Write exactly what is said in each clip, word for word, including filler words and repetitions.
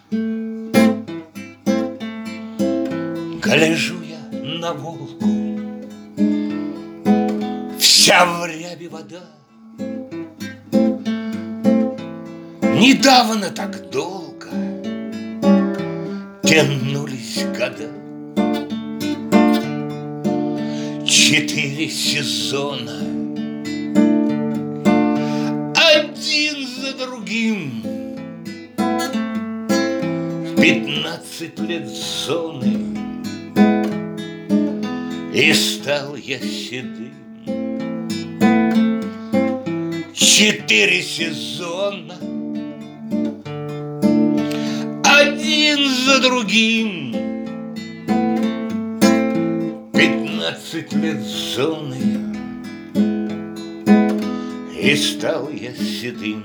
Гляжу я на Волгу, вся в ряби вода. Недавно так долго тянулись года. Четыре сезона, один за другим. Пятнадцать лет зоны, и стал я седым. Четыре сезона, один за другим. Пятнадцать лет зоны, и стал я седым.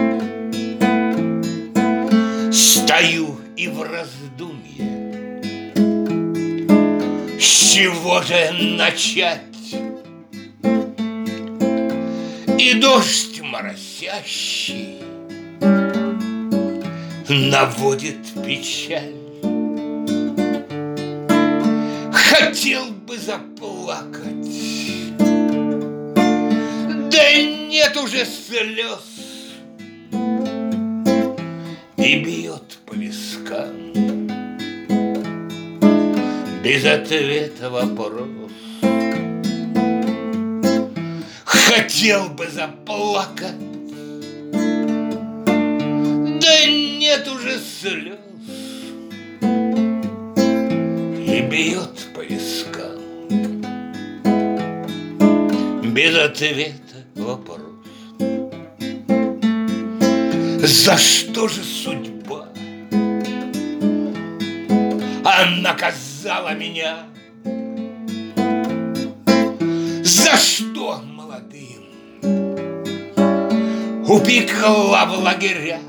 Стою и в раздумье, с чего же начать? И дождь моросящий наводит печаль. Хотел бы заплакать, да нет уже слез. И бьет по вискам без ответа вопрос. Хотел бы заплакать, да нет уже слез. И бьет по вискам без ответа вопрос. За что же судьба она наказала меня? За что молодым упекла в лагеря?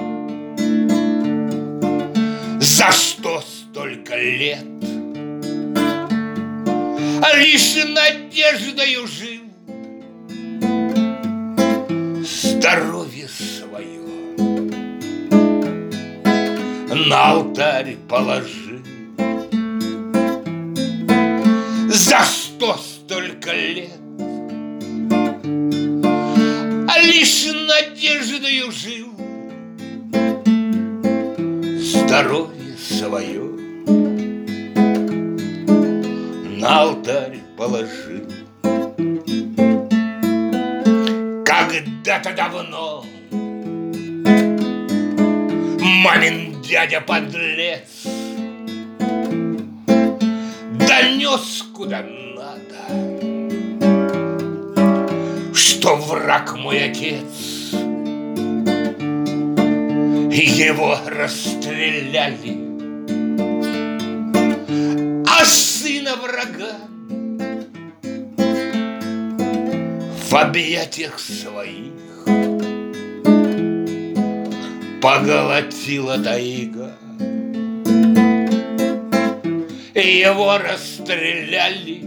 За что столько лет лишь надеждою жил? Здоровье свое на алтарь положил. За что столько лет лишь надеждою жил? Здоровье свое на алтарь положил. Когда-то давно мамин дядя-подлец донес куда надо, что враг мой отец. Его расстреляли, а сына врага в объятиях своих поглотила тайга. Его расстреляли,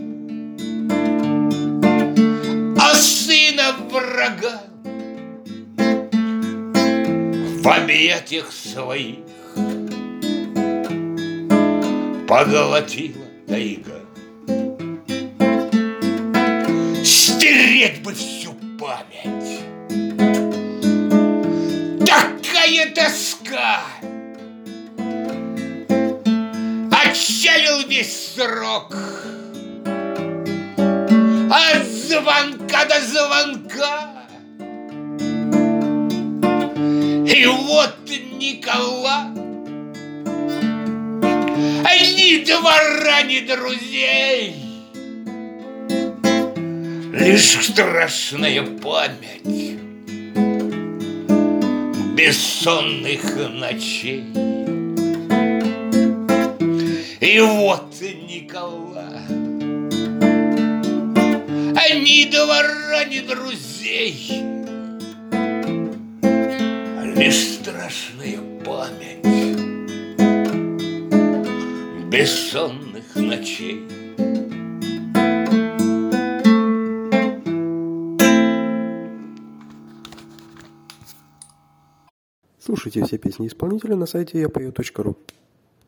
а сына врага в объятиях своих поглотила тайга. Стереть бы всю память, такая тоска. Отчалил весь срок от звонка до звонка. И вот Никола ни двора, ни друзей, лишь страшная память бессонных ночей. И вот Никола, ни двора, ни друзей, лишь страшная память бессонных ночей. Слушайте все песни исполнителя на сайте я пою точка ру.